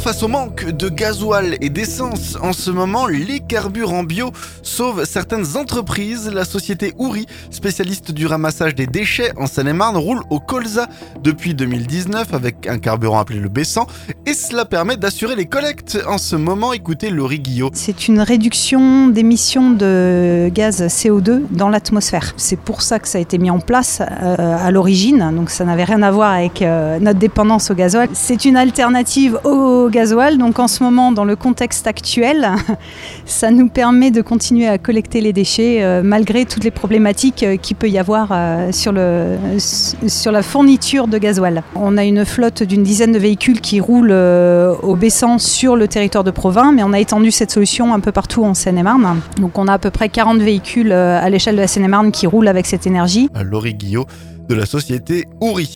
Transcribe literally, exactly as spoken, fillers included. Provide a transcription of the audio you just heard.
face au manque de gasoil et d'essence en ce moment, les carburants bio sauvent certaines entreprises. La société Ouri, spécialiste du ramassage des déchets en Seine-et-Marne, roule au colza depuis deux mille dix-neuf avec un carburant appelé le B cent et cela permet d'assurer les collectes. En ce moment, écoutez Laurie Guillot. C'est une réduction d'émissions de gaz C O deux dans l'atmosphère. C'est pour ça que ça a été mis en place euh, à l'origine, donc ça n'avait rien à voir avec euh, notre dépendance au gasoil. C'est une alternative au gasoil, donc en ce moment, dans le contexte actuel, ça nous permet de continuer à collecter les déchets euh, malgré toutes les problématiques euh, qu'il peut y avoir euh, sur, le, sur la fourniture de gasoil. On a une flotte d'une dizaine de véhicules qui roulent euh, au B cent sur le territoire de Provins, mais on a étendu cette solution un peu partout en Seine-et-Marne. Donc on a à peu près quarante véhicules euh, à l'échelle de la Seine-et-Marne qui roulent avec cette énergie. Laurie Guillot de la société Ouri.